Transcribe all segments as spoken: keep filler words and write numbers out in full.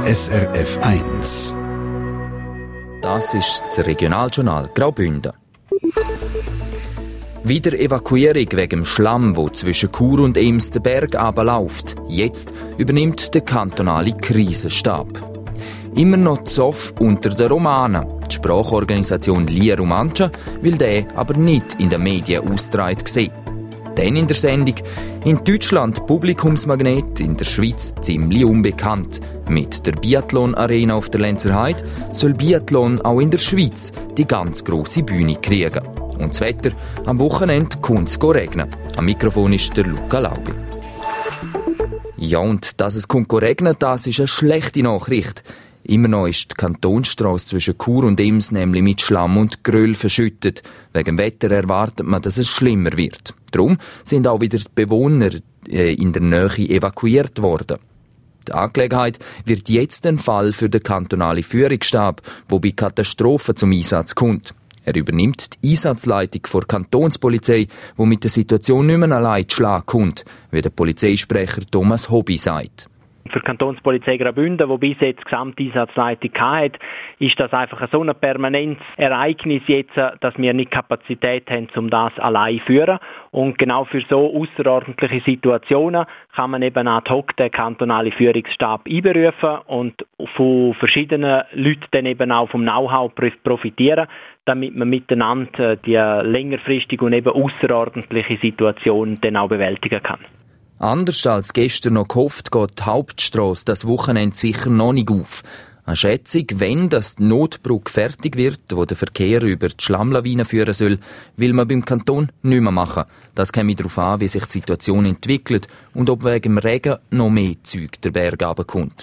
S R F eins. Das ist das Regionaljournal Graubünden. Wieder Evakuierung wegen dem Schlamm, wo zwischen Chur und Ems den Berg runterläuft. Jetzt übernimmt der kantonale Krisenstab. Immer noch Zoff unter den Romanen. Die Sprachorganisation Lia Romancia will den aber nicht in den Medien ausgetragen sehen. Dann in der Sendung in Deutschland Publikumsmagnet, in der Schweiz ziemlich unbekannt. Mit der Biathlon-Arena auf der Lenzerheide soll Biathlon auch in der Schweiz die ganz grosse Bühne kriegen. Und das Wetter, am Wochenende kann es regnen. Am Mikrofon ist der Luca Laubi. Ja, und dass es regnen, das ist eine schlechte Nachricht. Immer noch ist die Kantonsstrasse zwischen Chur und Ems nämlich mit Schlamm und Geröll verschüttet. Wegen dem Wetter erwartet man, dass es schlimmer wird. Darum sind auch wieder die Bewohner äh, in der Nähe evakuiert worden. Die Angelegenheit wird jetzt ein Fall für den kantonalen Führungsstab, der bei Katastrophen zum Einsatz kommt. Er übernimmt die Einsatzleitung der Kantonspolizei, die mit der Situation nicht mehr allein zu Schlag kommt, wie der Polizeisprecher Thomas Hobby sagt. Für die Kantonspolizei Graubünden, die bis jetzt die Gesamteinsatzleitung hatte, ist das einfach so ein permanentes Ereignis jetzt, dass wir nicht Kapazität haben, um das allein zu führen. Und genau für so außerordentliche Situationen kann man eben ad hoc den kantonalen Führungsstab einberufen und von verschiedenen Leuten dann eben auch vom Know-how profitieren, damit man miteinander die längerfristige und eben außerordentliche Situation dann auch bewältigen kann. Anders als gestern noch gehofft, geht die Hauptstrasse das Wochenende sicher noch nicht auf. Eine Schätzung, wenn das die Notbrücke fertig wird, wo der Verkehr über die Schlammlawine führen soll, will man beim Kanton nicht mehr machen. Das kommt darauf an, wie sich die Situation entwickelt und ob wegen dem Regen noch mehr Zeug der Berg runterkommt.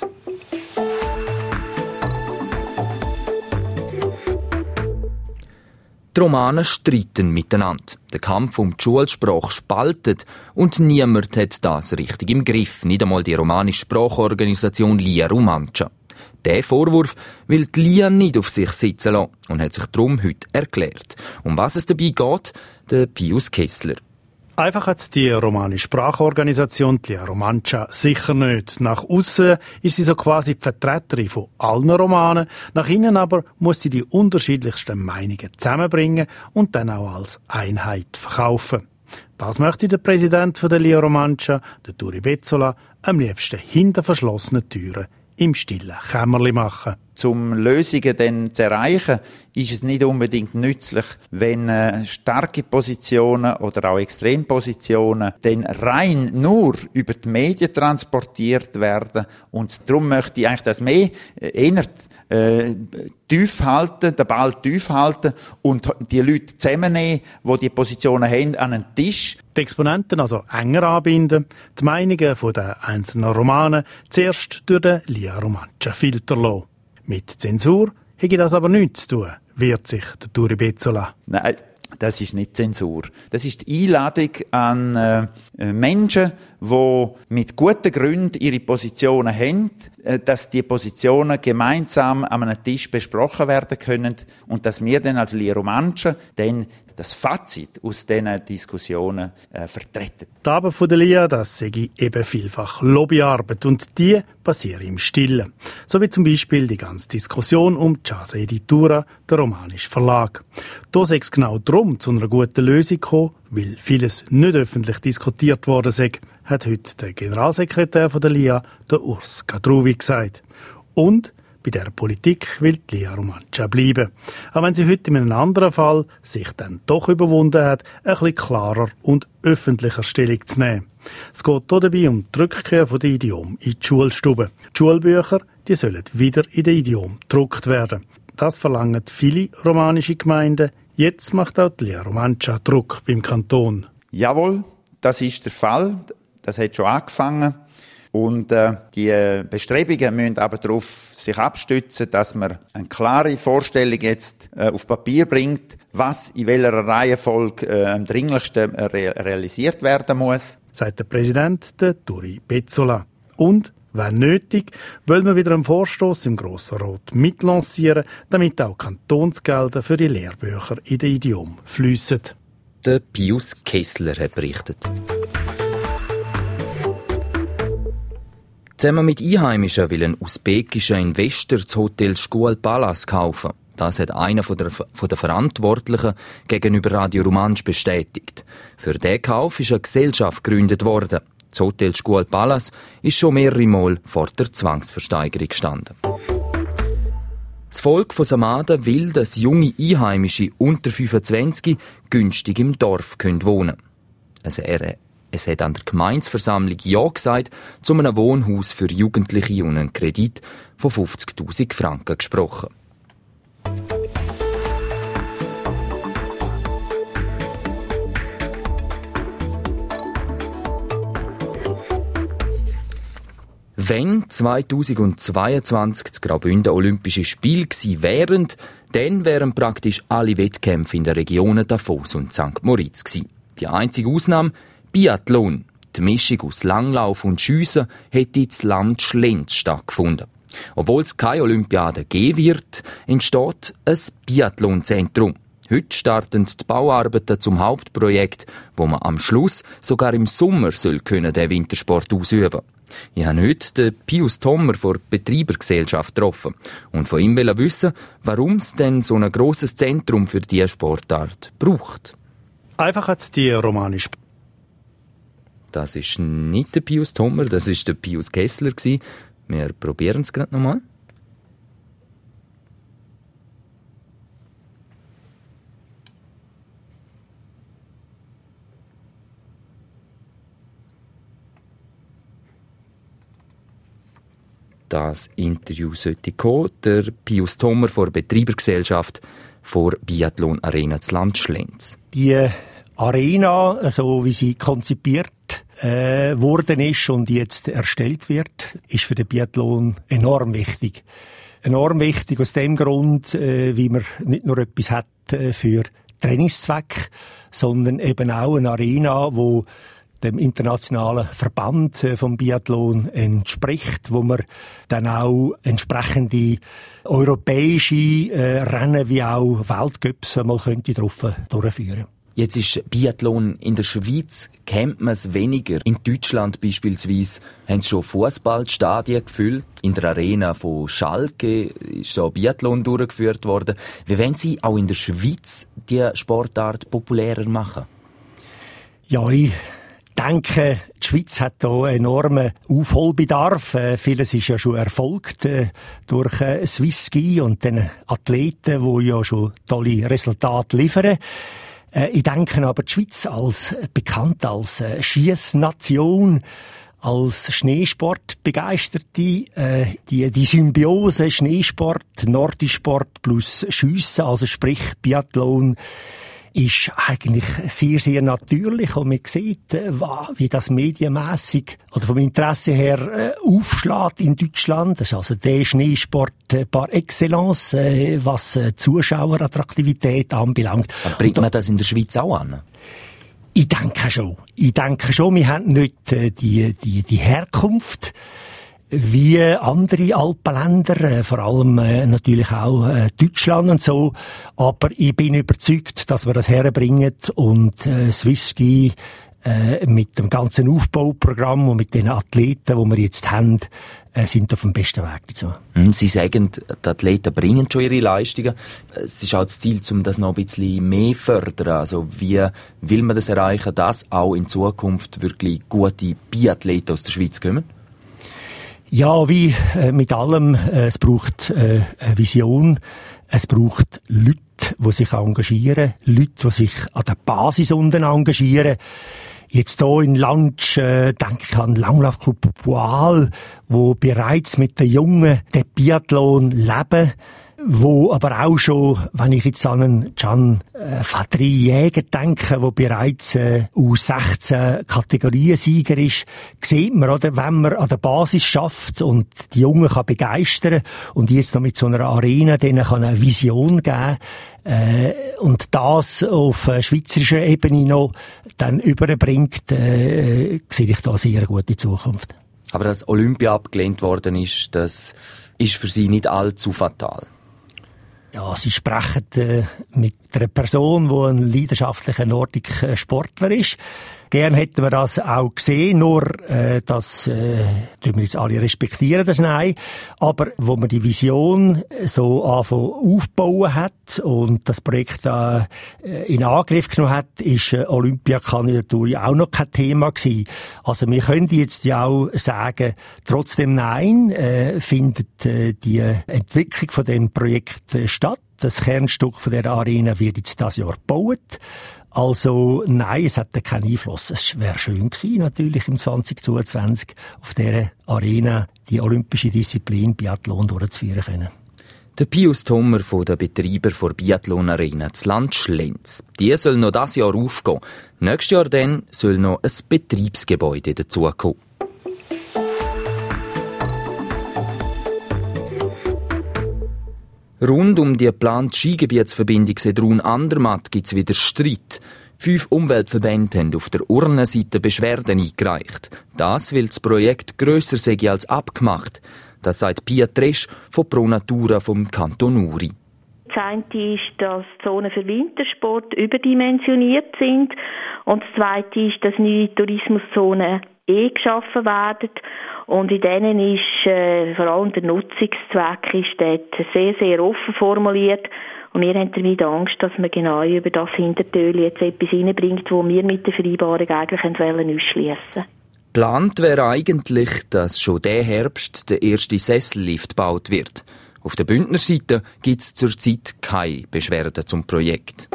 Die Romanen streiten miteinander. Der Kampf um die Schulsprache spaltet und niemand hat das richtig im Griff, nicht einmal die romanische Sprachorganisation Lia Romancia. Diesen Vorwurf will die Lia nicht auf sich sitzen lassen und hat sich darum heute erklärt. Um was es dabei geht, der Pius Kessler. Einfach hat die romanische Sprachorganisation, die Lia Romancia, sicher nicht. Nach aussen ist sie so quasi die Vertreterin von allen Romanen, nach innen aber muss sie die unterschiedlichsten Meinungen zusammenbringen und dann auch als Einheit verkaufen. Das möchte der Präsident der Lia Romancia, der Turi Bezzola, am liebsten hinter verschlossenen Türen im stillen Kämmerli machen. Um Lösungen dann zu erreichen, ist es nicht unbedingt nützlich, wenn äh, starke Positionen oder auch Extrempositionen dann rein nur über die Medien transportiert werden. Und darum möchte ich eigentlich das mehr äh, eher äh, tief halten, den Ball tief halten und die Leute zusammennehmen, die die Positionen haben, an einen Tisch. Die Exponenten also enger anbinden, die Meinungen der einzelnen Romanen zuerst durch den Lia Romancia filtern lassen. Mit Zensur hätte das aber nichts zu tun, wehrt sich der Turi Bezzola. Nein, das ist nicht Zensur. Das ist die Einladung an äh, Menschen, die mit guten Gründen ihre Positionen haben, äh, dass die Positionen gemeinsam an einem Tisch besprochen werden können und dass wir dann als Lia Romancia dann das Fazit aus diesen Diskussionen äh, vertreten. Die Arbeit von der Lia, das sei eben vielfach Lobbyarbeit und die passieren im Stillen. So wie zum Beispiel die ganze Diskussion um die Casa Editura, der romanische Verlag. Da sei es genau darum zu einer guten Lösung gekommen, weil vieles nicht öffentlich diskutiert worden sei, hat heute der Generalsekretär von der Lia, der Urs Kadruvi, gesagt. Und bei dieser Politik will die Lia Romancia bleiben. Auch wenn sie heute in einem anderen Fall sich dann doch überwunden hat, ein bisschen klarer und öffentlicher Stellung zu nehmen. Es geht hier dabei um die Rückkehr der Idiom in die Schulstube. Die Schulbücher, die sollen wieder in den Idiom gedruckt werden. Das verlangen viele romanische Gemeinden. Jetzt macht auch die Lia Romancia Druck beim Kanton. Jawohl, das ist der Fall. Das hat schon angefangen. Und äh, die Bestrebungen müssen aber darauf sich abstützen, dass man eine klare Vorstellung jetzt äh, auf Papier bringt, was in welcher Reihenfolge äh, am dringlichsten äh, realisiert werden muss. Sagt der Präsident, der Turi Bezzola. Und, wenn nötig, wollen wir wieder einen Vorstoss im Grossen Rat mitlancieren, damit auch Kantonsgelder für die Lehrbücher in den Idiom fliessen. Der Pius Kessler hat berichtet. Zusammen mit Einheimischen will ein usbekischer Investor das Hotel Scuol Palace kaufen. Das hat einer von der, von der Verantwortlichen gegenüber Radio Romansch bestätigt. Für diesen Kauf ist eine Gesellschaft gegründet worden. Das Hotel Scuol Palace ist schon mehrere Mal vor der Zwangsversteigerung gestanden. Das Volk von Samaden will, dass junge Einheimische unter fünfundzwanzig günstig im Dorf wohnen können. Also er, es hat an der Gemeindeversammlung Ja gesagt, zu einem Wohnhaus für Jugendliche und einen Kredit von fünfzigtausend Franken gesprochen. Wenn zweitausendzweiundzwanzig das Graubünden Olympische Spiele gewesen wären, dann wären praktisch alle Wettkämpfe in den Regionen Davos und Sankt Moritz gewesen. Die einzige Ausnahme, Biathlon. Die Mischung aus Langlauf und Schiessen hätte in Land Schlenz stattgefunden. Obwohl es keine Olympiade geben wird, entsteht ein Biathlonzentrum. Heute starten die Bauarbeiten zum Hauptprojekt, wo man am Schluss sogar im Sommer soll können den Wintersport ausüben. Ich habe heute den Pius Thommer von der Betreibergesellschaft getroffen und von ihm wissen, warum es denn so ein grosses Zentrum für diese Sportart braucht. Einfach hat es die romanische. Das ist nicht der Pius Thommer, das ist der Pius Kessler gewesen. Wir probieren es gerade nochmal. Das Interview sollte kommen. Der Pius Thommer von der Betreibergesellschaft vor Biathlon Arena zu Land Schlenz. Die Arena, so wie sie konzipiert äh, worden ist und jetzt erstellt wird, ist für den Biathlon enorm wichtig. Enorm wichtig aus dem Grund, äh, wie man nicht nur etwas hat äh, für Trainingszweck, sondern eben auch eine Arena, wo dem internationalen Verband äh, vom Biathlon entspricht, wo man dann auch entsprechende europäische äh, Rennen wie auch Weltcups mal könnte drauf durchführen. Jetzt ist Biathlon in der Schweiz, kennt man es weniger. In Deutschland beispielsweise haben sie schon Fußballstadien gefüllt. In der Arena von Schalke ist so Biathlon durchgeführt worden. Wie wollen Sie auch in der Schweiz die Sportart populärer machen? Ja, ich denke, die Schweiz hat hier enormen Aufholbedarf. Äh, vieles ist ja schon erfolgt äh, durch äh, Swisski und den Athleten, die ja schon tolle Resultate liefern. Äh, ich denke aber, die Schweiz als bekannt als äh, Schiessnation, als Schneesportbegeisterte, äh, die, die Symbiose Schneesport, Nordisport plus Schiessen, also sprich Biathlon, ist eigentlich sehr, sehr natürlich. Und man sieht, wie das medienmässig oder vom Interesse her aufschlägt in Deutschland. Das ist also der Schneesport par excellence, was Zuschauerattraktivität anbelangt. Aber bringt man das in der Schweiz auch an? Ich denke schon. Ich denke schon, wir haben nicht die, die, die Herkunft wie andere Alpenländer, vor allem äh, natürlich auch äh, Deutschland und so. Aber ich bin überzeugt, dass wir das herbringen und äh, Swisski äh, mit dem ganzen Aufbauprogramm und mit den Athleten, die wir jetzt haben, äh, sind auf dem besten Weg dazu. Sie sagen, die Athleten bringen schon ihre Leistungen. Es ist auch das Ziel, um das noch ein bisschen mehr zu fördern. Also wie will man das erreichen, dass auch in Zukunft wirklich gute Biathleten aus der Schweiz kommen? Ja, wie äh, mit allem, äh, es braucht äh, eine Vision, es braucht Leute, die sich engagieren, Leute, die sich an der Basis unten engagieren. Jetzt hier in Lantsch, äh, denke ich an den Langlaufclub Poal, wo bereits mit den Jungen den Biathlon leben, wo aber auch schon, wenn ich jetzt an einen Can äh, Fadri Jäger denke, der bereits äh, U sechzehn Kategoriensieger ist, sieht man, oder, wenn man an der Basis schafft und die Jungen kann begeistern und jetzt noch mit so einer Arena denen kann eine Vision geben äh, und das auf äh, schweizerischer Ebene noch dann überbringt, äh, sehe ich da eine sehr gute Zukunft. Aber dass Olympia abgelehnt worden ist, das ist für Sie nicht allzu fatal. Ja, Sie sprechen äh, mit einer Person, die ein leidenschaftlicher Nordic-Sportler ist. Gern hätten wir das auch gesehen, nur äh, das äh, tun wir jetzt alle respektieren, das Nein. Aber wo man die Vision so anfangen aufbauen hat und das Projekt äh, in Angriff genommen hat, ist äh, Olympiakandidatur ja auch noch kein Thema gewesen. Also wir können jetzt ja auch sagen, trotzdem Nein, äh, findet äh, die Entwicklung von dem Projekt äh, statt. Das Kernstück von der Arena wird jetzt dieses Jahr gebaut. Also nein, es hat keinen Einfluss. Es wäre schön gewesen, natürlich im zwanzig zweiundzwanzig auf dieser Arena die olympische Disziplin Biathlon durchzuführen können. Der Pius Thommer von der Betreiber der Biathlon-Arena zu Land Schlenz. Die soll noch dieses Jahr aufgehen. Nächstes Jahr dann soll noch ein Betriebsgebäude dazukommen. Rund um die geplante Skigebietsverbindung Sedrun-Andermatt gibt es wieder Streit. Fünf Umweltverbände haben auf der Urnenseite Beschwerden eingereicht. Das, weil das Projekt grösser sei als abgemacht. Das sagt Pia Tresch von Pro Natura vom Kanton Uri. Das eine ist, dass die Zonen für Wintersport überdimensioniert sind. Und das zweite ist, dass neue Tourismuszonen eh geschaffen werden. Und in denen ist äh, vor allem der Nutzungszweck ist dort sehr, sehr offen formuliert. Und wir haben damit Angst, dass man genau über das Hintertürchen jetzt etwas reinbringt, das wir mit der Vereinbarung eigentlich ausschliessen wollen. Geplant wäre eigentlich, dass schon diesen Herbst der erste Sessellift gebaut wird. Auf der Bündner Seite gibt es zurzeit keine Beschwerden zum Projekt.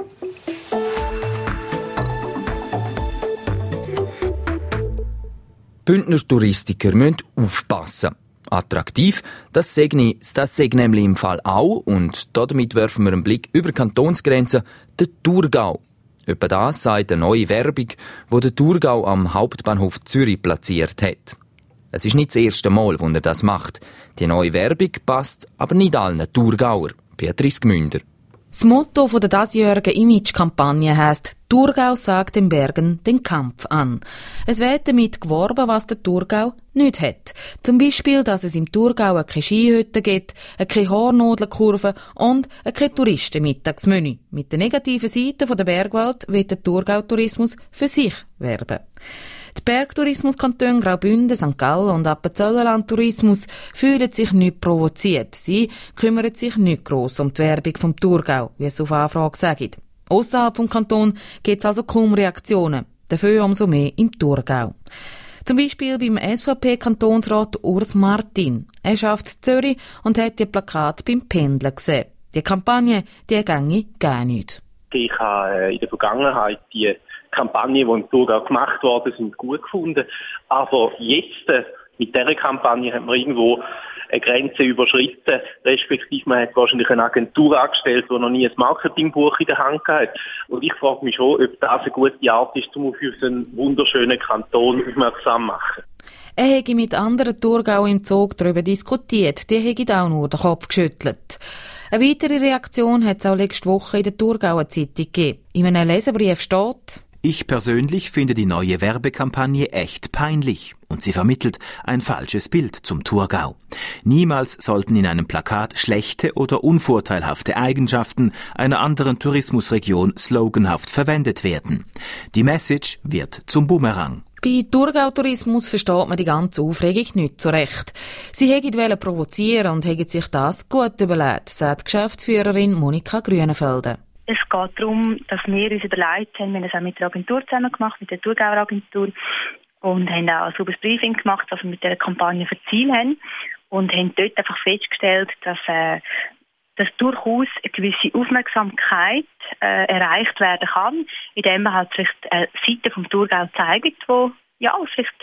Bündner Touristiker müssen aufpassen. Attraktiv, das sei das sei nämlich im Fall auch, und damit werfen wir einen Blick über die Kantonsgrenzen, den Thurgau. Etwa das sagt eine neue Werbung, die der Thurgau am Hauptbahnhof Zürich platziert hat. Es ist nicht das erste Mal, wo er das macht. Die neue Werbung passt aber nicht allen Thurgauer. Beatrice Gmünder. Das Motto der diesjährigen Image-Kampagne heisst «Thurgau sagt den Bergen den Kampf an». Es wird damit geworben, was der Thurgau nicht hat. Zum Beispiel, dass es im Thurgau keine Skihütte gibt, keine Haarnadelkurve und kein Touristenmittagsmenü. Mit der negativen Seite der Bergwelt wird der Thurgau-Tourismus für sich werben. Die Bergtourismuskantone Graubünden, Sankt Gallen und Appenzellerland-Tourismus fühlen sich nicht provoziert. Sie kümmern sich nicht gross um die Werbung vom Thurgau, wie es auf Anfrage sagt. Ausserhalb vom Kanton gibt es also kaum Reaktionen. Dafür umso mehr im Thurgau. Zum Beispiel beim S V P-Kantonsrat Urs Martin. Er schafft in Zürich und hat die Plakate beim Pendeln gesehen. Die Kampagne, die ginge gar nicht. Ich habe in der Vergangenheit die Kampagnen, die im Thurgau gemacht worden sind, gut gefunden. Aber jetzt, mit dieser Kampagne, hat man irgendwo eine Grenze überschritten, respektive man hat wahrscheinlich eine Agentur angestellt, die noch nie ein Marketingbuch in der Hand hat. Und ich frage mich schon, ob das eine gute Art ist, um auf unseren wunderschönen Kanton aufmerksam zu machen. Er hätte mit anderen Thurgau im Zug darüber diskutiert. Die hätten auch nur den Kopf geschüttelt. Eine weitere Reaktion hat es auch letzte Woche in der Thurgauer Zeitung gegeben. In einem Leserbrief steht: Ich persönlich finde die neue Werbekampagne echt peinlich und sie vermittelt ein falsches Bild zum Thurgau. Niemals sollten in einem Plakat schlechte oder unvorteilhafte Eigenschaften einer anderen Tourismusregion sloganhaft verwendet werden. Die Message wird zum Bumerang. Bei Thurgau-Tourismus versteht man die ganze Aufregung nicht so recht. Sie wollten provozieren und hätten sich das gut überlegt, sagt Geschäftsführerin Monika Grünenfelder. Es geht darum, dass wir uns überlegt haben, wir haben es auch mit der Agentur zusammen gemacht, mit der Thurgauer Agentur, und haben auch ein sauberes Briefing gemacht, was wir mit dieser Kampagne für Ziel haben, und haben dort einfach festgestellt, dass, äh, dass durchaus eine gewisse Aufmerksamkeit äh, erreicht werden kann, indem man halt vielleicht eine Seite vom Thurgau zeigt, die ja, vielleicht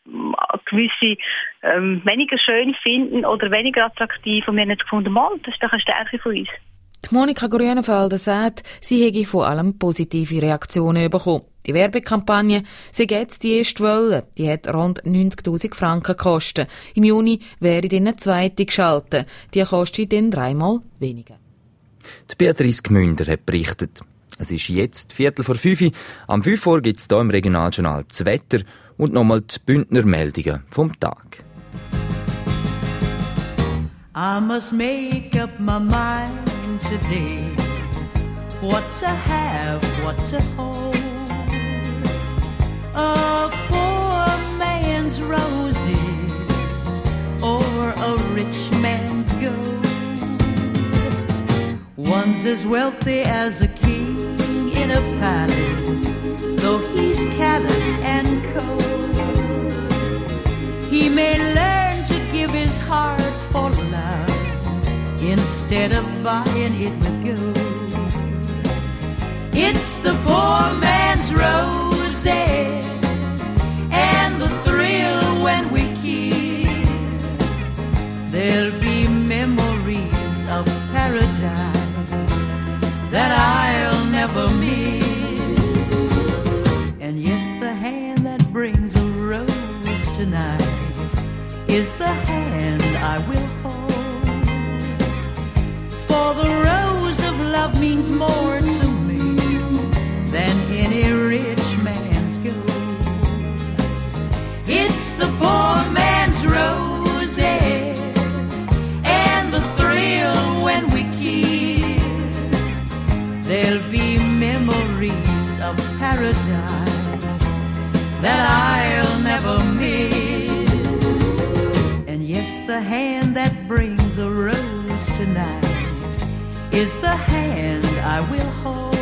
gewisse ähm, weniger schön finden oder weniger attraktiv, und wir haben jetzt gefunden, mal, das ist doch eine Stärke von uns. Die Monika Grünenfelder sagt, sie hätte vor allem positive Reaktionen bekommen. Die Werbekampagne, sie jetzt die erste Welle, die hat rund neunzigtausend Franken gekostet. Im Juni wäre dann eine zweite geschaltet. Die kostet dann dreimal weniger. Die Beatrice Gmünder hat berichtet. Es ist jetzt Viertel vor fünf. Am fünf Uhr gibt es hier im Regionaljournal das Wetter und nochmal die Bündner Meldungen vom Tag. I must make up my mind today, what to have, what to hold. a poor man's roses or a rich man's gold. One's as wealthy as a king in a palace, though he's callous and cold. He may learn to give his heart for love instead of buying it with gold. It's the poor man's roses and the thrill when we kiss. There'll be memories of paradise that I'll never miss. And yes, the hand that brings a rose tonight is the hand I will hold. For the rose of love means more to me than any rich man's gold. It's the poor man's roses and the thrill when we kiss. There'll be memories of paradise that I'll never miss. And yes, the hand that brings a rose tonight is the hand I will hold.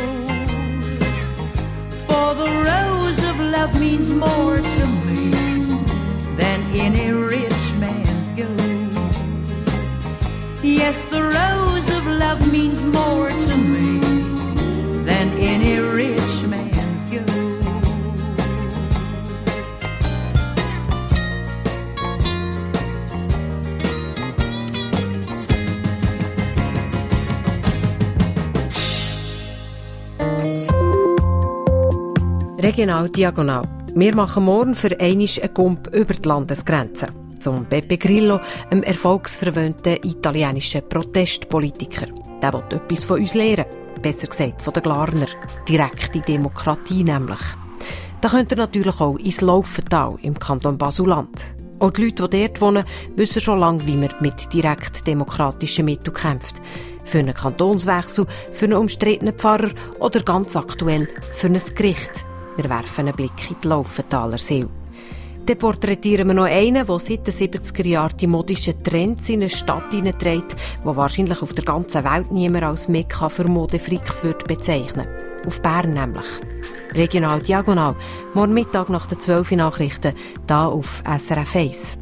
For the rose of love means more to me than any rich man's gold. Yes, the rose of love means more to me than any rich man's gold. Regional Diagonal. Wir machen morgen für einmal einen Gump über die Landesgrenzen. Zum Beppe Grillo, einem erfolgsverwöhnten italienischen Protestpolitiker. Der will etwas von uns lernen. Besser gesagt von den Glarner. Direkte Demokratie nämlich. Da könnt ihr natürlich auch ins Laufental im Kanton Basel-Land. Auch die Leute, die dort wohnen, wissen schon lange, wie man mit direkt demokratischen Mitteln kämpft. Für einen Kantonswechsel, für einen umstrittenen Pfarrer oder ganz aktuell für ein Gericht. Wir werfen einen Blick in die Laufenthaler Seele. Dann porträtieren wir noch einen, der seit den siebziger Jahren die modischen Trends in eine Stadt hineinträgt, die wahrscheinlich auf der ganzen Welt niemand als Mekka für Modefreaks würde bezeichnen. Auf Bern nämlich. Regional Diagonal. Morgen Mittag nach den zwölf Nachrichten, hier auf S R F eins.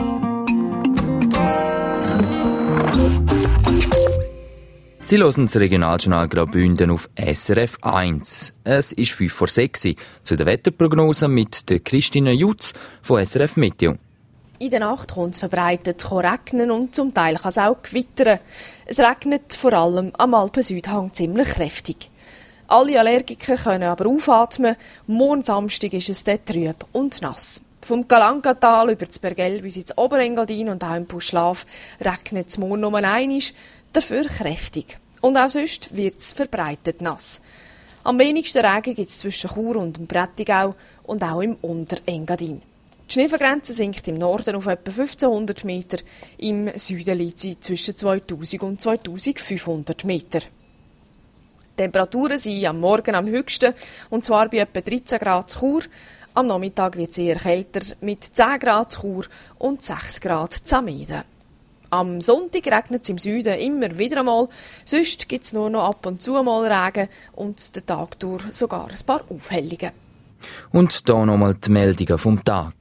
Sie hören das Regionaljournal Graubünden auf S R F eins. Es ist fünf vor sechs zu der Wetterprognose mit der Christine Jutz von S R F Meteo. In der Nacht kommt es verbreitet regnen und zum Teil kann es auch gewittern. Es regnet vor allem am Alpen-Südhang ziemlich kräftig. Alle Allergiker können aber aufatmen. Morgen Samstag ist es dort trüb und nass. Vom Galangatal über das Bergell bis ins Oberengadin und auch im Buschlaf regnet es morgen nur einmal, dafür kräftig. Und auch sonst wird es verbreitet nass. Am wenigsten Regen gibt es zwischen Chur und dem Prättigau und auch im Unterengadin. Die Schneefallgrenze sinkt im Norden auf etwa fünfzehnhundert Meter, im Süden liegt sie zwischen zweitausend und zweitausendfünfhundert Meter. Die Temperaturen sind am Morgen am höchsten, und zwar bei etwa dreizehn Grad zu Chur. Am Nachmittag wird es eher kälter mit zehn Grad zu Chur und sechs Grad zu Ameden. Am Sonntag regnet es im Süden immer wieder einmal, sonst gibt es nur noch ab und zu mal Regen und den Tag durch sogar ein paar Aufhellungen. Und hier nochmal die Meldungen vom Tag.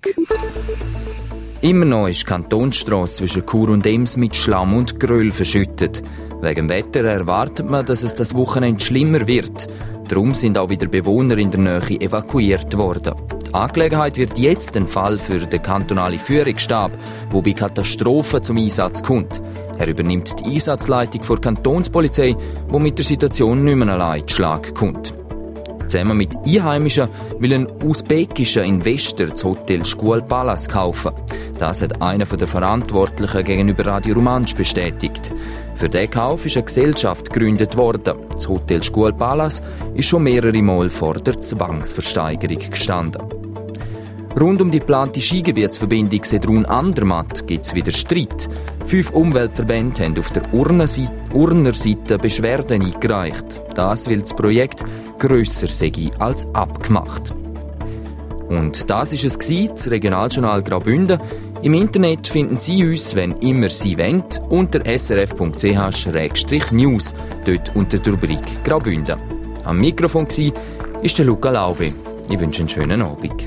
Immer noch ist die Kantonsstrasse zwischen Chur und Ems mit Schlamm und Geröll verschüttet. Wegen dem Wetter erwartet man, dass es das Wochenende schlimmer wird. Darum sind auch wieder Bewohner in der Nähe evakuiert worden. Die Angelegenheit wird jetzt ein Fall für den kantonalen Führungsstab, wo bei Katastrophen zum Einsatz kommt. Er übernimmt die Einsatzleitung der Kantonspolizei, wo mit der Situation nicht mehr allein zu Schlag kommt. Zusammen mit Einheimischen will ein usbekischer Investor das Hotel Scuol Palace kaufen. Das hat einer der Verantwortlichen gegenüber Radio Romansch bestätigt. Für diesen Kauf ist eine Gesellschaft gegründet worden. Das Hotel Scuol Palace ist schon mehrere Mal vor der Zwangsversteigerung gestanden. Rund um die geplante Skigebietsverbindung Sedrun-Andermatt gibt es wieder Streit. Fünf Umweltverbände haben auf der Urner Seite Beschwerden eingereicht. Das, weil das Projekt grösser sei als abgemacht. Und das war es, das Regionaljournal Graubünden. Im Internet finden Sie uns, wenn immer Sie wollen, unter s r f punkt c h slash news, dort unter der Rubrik Graubünden. Am Mikrofon war der Luca Laube. Ich wünsche einen schönen Abend.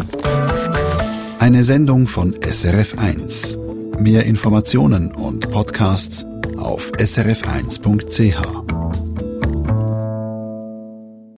Eine Sendung von S R F eins. Mehr Informationen und Podcasts auf s r f eins punkt c h.